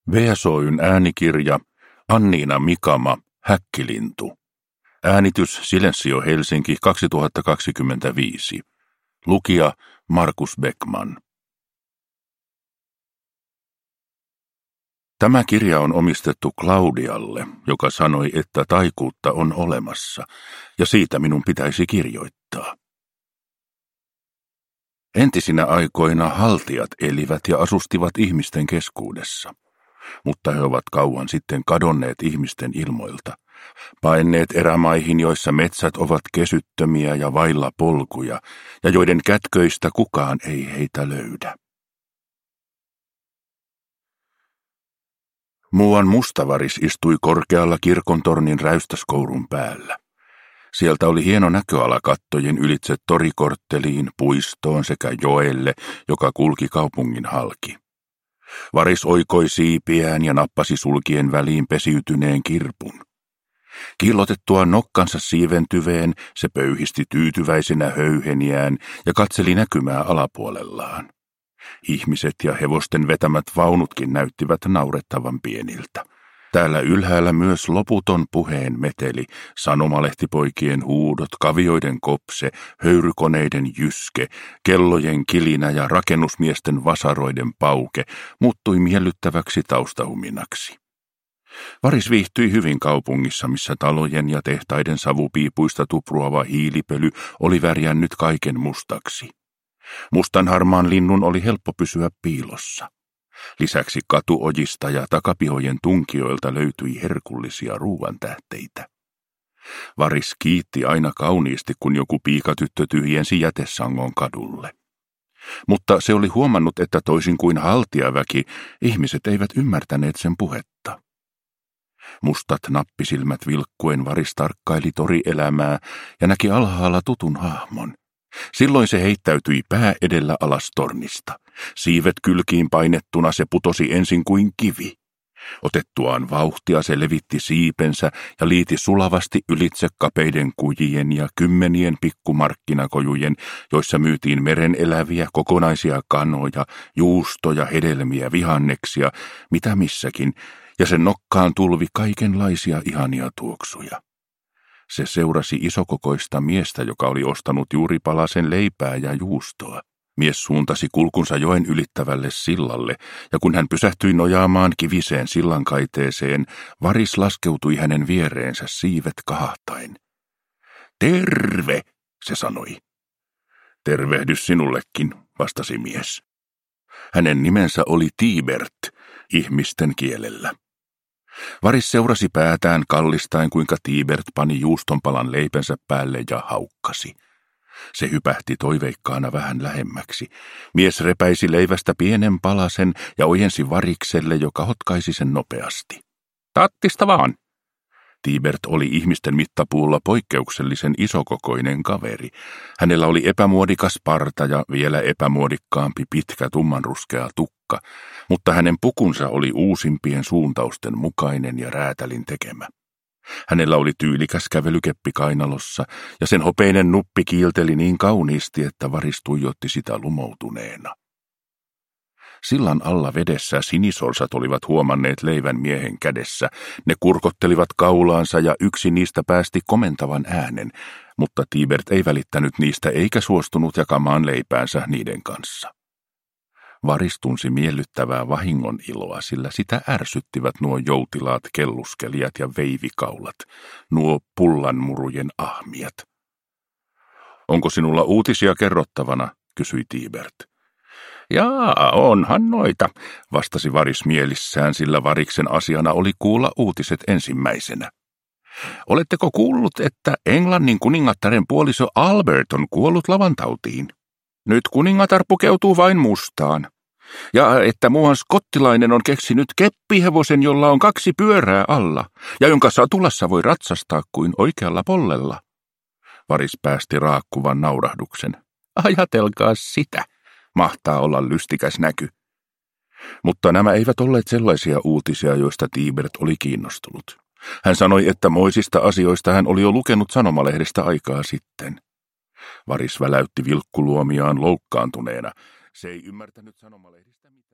VSOY:n äänikirja Anniina Mikama, Häkkilintu. Äänitys Silensio Helsinki 2025. Lukija Markus Beckman. Tämä kirja on omistettu Claudialle, joka sanoi, että taikuutta on olemassa, ja siitä minun pitäisi kirjoittaa. Entisinä aikoina haltijat elivät ja asustivat ihmisten keskuudessa, mutta he ovat kauan sitten kadonneet ihmisten ilmoilta, paenneet erämaihin, joissa metsät ovat kesyttömiä ja vailla polkuja, ja joiden kätköistä kukaan ei heitä löydä. Muuan mustavaris istui korkealla kirkontornin räystäskourun päällä. Sieltä oli hieno näköala kattojen ylitse torikortteliin, puistoon sekä joelle, joka kulki kaupungin halki. Varis oikoi siipiään ja nappasi sulkien väliin pesiytyneen kirpun. Kiillotettua nokkansa siiventyveen se pöyhisti tyytyväisenä höyheniään ja katseli näkymää alapuolellaan. Ihmiset ja hevosten vetämät vaunutkin näyttivät naurettavan pieniltä. Täällä ylhäällä myös loputon puheen meteli, sanomalehtipoikien huudot, kavioiden kopse, höyrykoneiden jyske, kellojen kilinä ja rakennusmiesten vasaroiden pauke muuttui miellyttäväksi taustahuminaksi. Varis viihtyi hyvin kaupungissa, missä talojen ja tehtaiden savupiipuista tupruava hiilipöly oli värjännyt kaiken mustaksi. Mustanharmaan linnun oli helppo pysyä piilossa. Lisäksi katuojista ja takapihojen tunkioilta löytyi herkullisia ruuantähteitä. Varis kiitti aina kauniisti, kun joku piikatyttö tyhjensi jätesangon kadulle. Mutta se oli huomannut, että toisin kuin haltijaväki, ihmiset eivät ymmärtäneet sen puhetta. Mustat nappisilmät vilkkuen Varis tarkkaili torielämää ja näki alhaalla tutun hahmon. Silloin se heittäytyi pää edellä alas tornista. Siivet kylkiin painettuna se putosi ensin kuin kivi. Otettuaan vauhtia se levitti siipensä ja liiti sulavasti ylitse kapeiden kujien ja kymmenien pikkumarkkinakojujen, joissa myytiin meren eläviä kokonaisia kanoja, juustoja, hedelmiä, vihanneksia, mitä missäkin, ja sen nokkaan tulvi kaikenlaisia ihania tuoksuja. Se seurasi isokokoista miestä, joka oli ostanut juuri palasen leipää ja juustoa. Mies suuntasi kulkunsa joen ylittävälle sillalle, ja kun hän pysähtyi nojaamaan kiviseen sillankaiteeseen, Varis laskeutui hänen viereensä siivet kahahtain. "Terve", se sanoi. "Tervehdys sinullekin", vastasi mies. Hänen nimensä oli Tibert, ihmisten kielellä. Varis seurasi päätään kallistaen, kuinka Tibert pani juustonpalan leipensä päälle ja haukkasi. Se hypähti toiveikkaana vähän lähemmäksi. Mies repäisi leivästä pienen palasen ja ojensi Varikselle, joka hotkaisi sen nopeasti. "Tattista vaan." Tibert oli ihmisten mittapuulla poikkeuksellisen isokokoinen kaveri. Hänellä oli epämuodikas parta ja vielä epämuodikkaampi pitkä tummanruskea tukka, mutta hänen pukunsa oli uusimpien suuntausten mukainen ja räätälin tekemä. Hänellä oli tyylikäs kävelykeppi kainalossa, ja sen hopeinen nuppi kiilteli niin kauniisti, että Varis tuijotti sitä lumoutuneena. Sillan alla vedessä sinisorsat olivat huomanneet leivän miehen kädessä. Ne kurkottelivat kaulaansa ja yksi niistä päästi komentavan äänen, mutta Tibert ei välittänyt niistä eikä suostunut jakamaan leipäänsä niiden kanssa. Varis tunsi miellyttävää vahingon iloa, sillä sitä ärsyttivät nuo joutilaat kelluskelijat ja veivikaulat, nuo pullanmurujen ahmiat. "Onko sinulla uutisia kerrottavana?" kysyi Tibert. "Jaa, onhan noita", vastasi Varis mielissään, sillä Variksen asiana oli kuulla uutiset ensimmäisenä. "Oletteko kuullut, että Englannin kuningattaren puoliso Albert on kuollut lavantautiin? Nyt kuningatar pukeutuu vain mustaan. Ja että muuan skottilainen on keksinyt keppihevosen, jolla on 2 pyörää alla, ja jonka satulassa voi ratsastaa kuin oikealla pollella." Varis päästi raakkuvan naurahduksen. "Ajatelkaa sitä, mahtaa olla lystikäs näky." Mutta nämä eivät olleet sellaisia uutisia, joista Tibert oli kiinnostunut. Hän sanoi, että moisista asioista hän oli jo lukenut sanomalehdestä aikaa sitten. Varis väläytti vilkkuluomiaan loukkaantuneena. Se ei ymmärtänyt sanomalehdistä mitään.